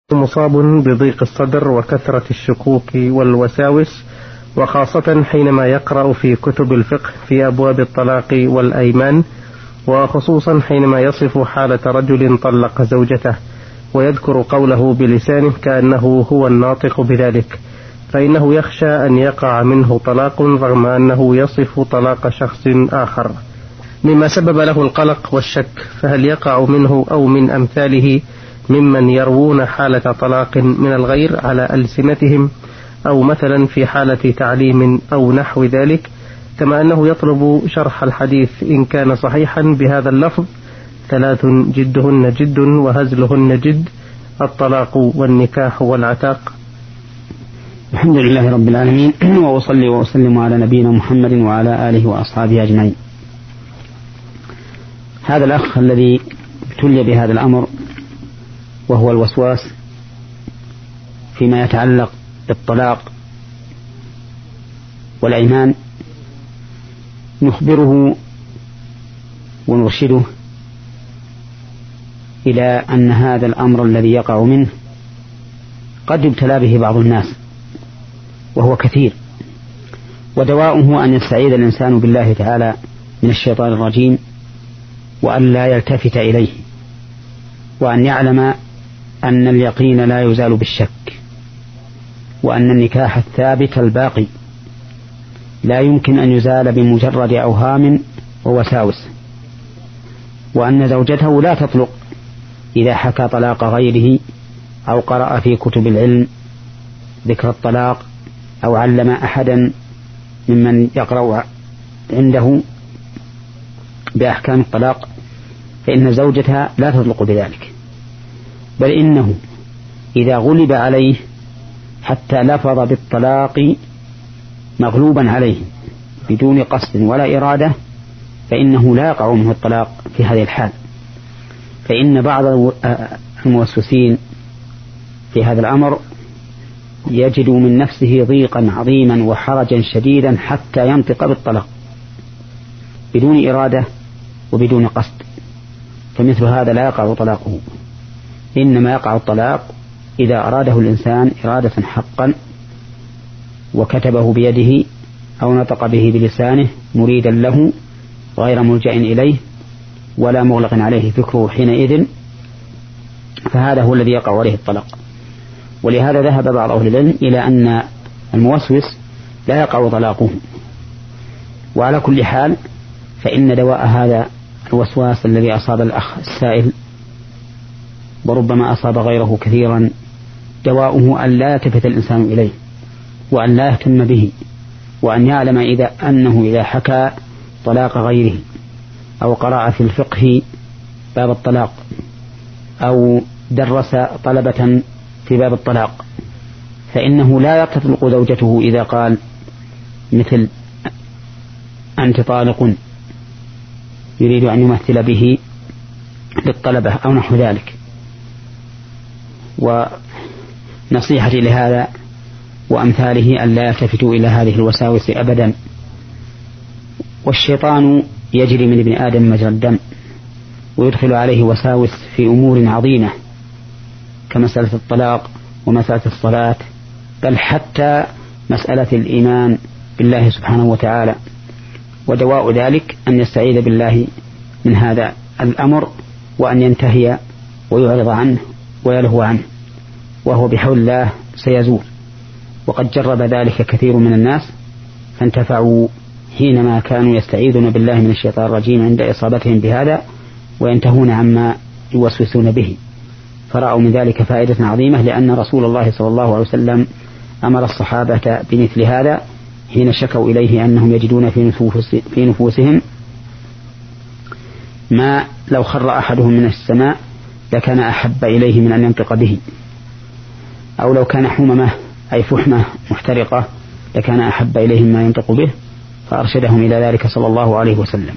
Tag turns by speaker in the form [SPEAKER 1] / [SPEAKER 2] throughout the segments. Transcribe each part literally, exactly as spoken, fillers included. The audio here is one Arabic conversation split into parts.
[SPEAKER 1] مصاب بضيق الصدر وكثرة الشكوك والوساوس، وخاصة حينما يقرأ في كتب الفقه في أبواب الطلاق والأيمان، وخصوصا حينما يصف حالة رجل طلق زوجته ويذكر قوله بلسانه كأنه هو الناطق بذلك، فإنه يخشى أن يقع منه طلاق رغم أنه يصف طلاق شخص آخر، مما سبب له القلق والشك. فهل يقع منه أو من أمثاله ممن يروون حالة طلاق من الغير على ألسنتهم، أو مثلا في حالة تعليم أو نحو ذلك، كما أنه يطلب شرح الحديث إن كان صحيحا بهذا اللفظ: ثلاث جدهن جد وهزلهن جد، الطلاق والنكاح والعتاق.
[SPEAKER 2] الحمد لله رب العالمين، وأصلي وأسلم على نبينا محمد وعلى آله وأصحابه أجمعين. هذا الأخ الذي ابتلي بهذا الأمر وهو الوسواس فيما يتعلق بالطلاق والأيمان، نخبره ونرشده إلى أن هذا الأمر الذي يقع منه قد يبتلى به بعض الناس وهو كثير، ودواؤه أن يستعيذ الإنسان بالله تعالى من الشيطان الرجيم، وأن لا يلتفت إليه، وأن يعلم أن اليقين لا يزال بالشك، وأن النكاح الثابت الباقي لا يمكن أن يزال بمجرد أوهام ووساوس، وأن زوجته لا تطلق إذا حكى طلاق غيره أو قرأ في كتب العلم ذكر الطلاق أو علم أحدا ممن يقرأ عنده بأحكام الطلاق، فإن زوجتها لا تطلق بذلك، بل إنه إذا غلب عليه حتى لفظ بالطلاق مغلوبا عليه بدون قصد ولا إرادة، فإنه لا يقع منه الطلاق في هذه الحال. فإن بعض الموسوسين في هذا الأمر يجد من نفسه ضيقا عظيما وحرجا شديدا حتى ينطق بالطلاق بدون إرادة وبدون قصد، فمثل هذا لا يقع طلاقه، إنما يقع الطلاق إذا أراده الإنسان إرادة حقا وكتبه بيده أو نطق به بلسانه مريدا له غير ملجأ إليه ولا مغلق عليه فكره حينئذ، فهذا هو الذي يقع عليه الطلاق. ولهذا ذهب بعض أهل العلم إلى أن الموسوس لا يقع طلاقه. وعلى كل حال فإن دواء هذا الوسواس الذي أصاب الأخ السائل وربما أصاب غيره كثيرا، دواؤه أن لا يلتفت الإنسان إليه وأن لا يهتم به، وأن يعلم إذا أنه إذا حكى طلاق غيره أو قرأ في الفقه باب الطلاق أو درس طلبة في باب الطلاق، فإنه لا تطلق زوجته إذا قال مثل أنت طالق يريد أن يمثل به للطلبة أو نحو ذلك. ونصيحتي لهذا وأمثاله أن لا يلتفتوا إلى هذه الوساوس أبدا. والشيطان يجري من ابن آدم مجرى الدم ويدخل عليه وساوس في أمور عظيمة كمسألة الطلاق ومسألة الصلاة، بل حتى مسألة الإيمان بالله سبحانه وتعالى. ودواء ذلك أن يستعيذ بالله من هذا الأمر وأن ينتهي ويعرض عنه ويلهو عنه، وهو بحول الله سيزول. وقد جرب ذلك كثير من الناس فانتفعوا حينما كانوا يستعيذون بالله من الشيطان الرجيم عند إصابتهم بهذا وينتهون عما يوسوسون به، فرأوا من ذلك فائدة عظيمة، لأن رسول الله صلى الله عليه وسلم أمر الصحابة بمثل هذا حين شكوا إليه أنهم يجدون في, نفوس في نفوسهم ما لو خر أحدهم من السماء لكان أحب إليه من أن ينطق به، أو لو كان حممة أي فحمة محترقة لكان أحب إليهم ما ينطق به، فأرشدهم إلى ذلك صلى الله عليه وسلم.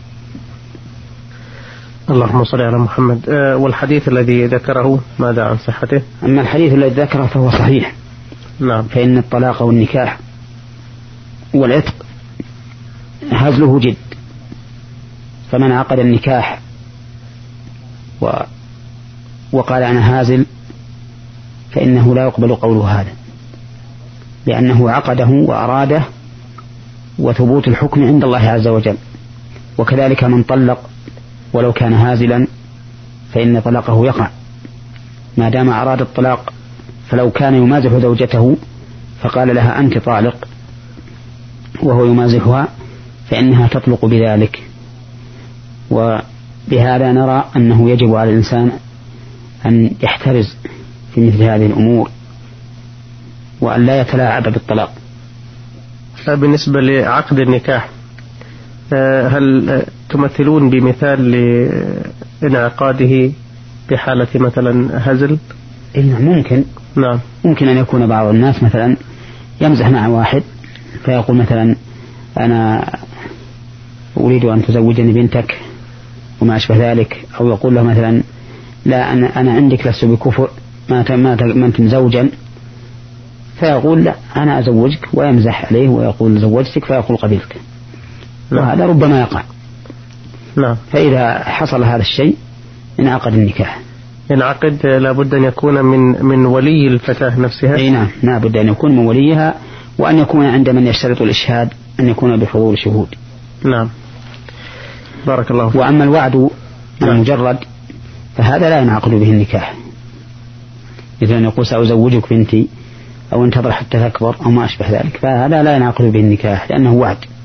[SPEAKER 1] اللهم صل على محمد. أه والحديث الذي ذكره ماذا عن صحته؟
[SPEAKER 2] أما الحديث الذي ذكره فهو صحيح،
[SPEAKER 1] نعم.
[SPEAKER 2] فإن الطلاق والنكاح والعتق هزله جد، فمن عقد النكاح و... وقال أنا هازل فإنه لا يقبل قوله هذا، لأنه عقده وأراده، وثبوت الحكم عند الله عز وجل. وكذلك من طلق ولو كان هازلا فإن طلاقه يقع ما دام أراد الطلاق. فلو كان يمازح زوجته فقال لها أنت طالق وهو يمازحها فإنها تطلق بذلك. وبهذا نرى أنه يجب على الإنسان أن يحترز في مثل هذه الأمور وأن لا يتلاعب بالطلاق.
[SPEAKER 1] بالنسبة لعقد النكاح، هل تمثلون بمثال لانعقاده بحالة مثلا هزل؟
[SPEAKER 2] ممكن.
[SPEAKER 1] نعم.
[SPEAKER 2] ممكن أن يكون بعض الناس مثلا يمزح مع واحد فيقول مثلا أنا أريد أن تزوجني بنتك وما أشبه ذلك، أو يقول له مثلا لا أنا, أنا عندك لست بكفء ما ما أنت زوجا، فيقول لا أنا أزوجك ويمزح عليه ويقول زوجتك فيقول قبلك. نعم. وهذا ربما يقع.
[SPEAKER 1] نعم.
[SPEAKER 2] فإذا حصل هذا الشيء انعقد النكاح.
[SPEAKER 1] ينعقد لابد أن يكون من من ولي الفتاة نفسها.
[SPEAKER 2] أي نعم، لابد أن يكون من وليها، وأن يكون عند من يشترط الإشهاد أن يكون بحضور شهود.
[SPEAKER 1] نعم. بارك الله فيك.
[SPEAKER 2] وأما الوعد المجرد فهذا لا ينعقد به النكاح، مثل أن يقول سأزوجك بنتي أو انتظر حتى تكبر أو ما أشبه ذلك، فهذا لا ينعقد به النكاح لأنه وعد.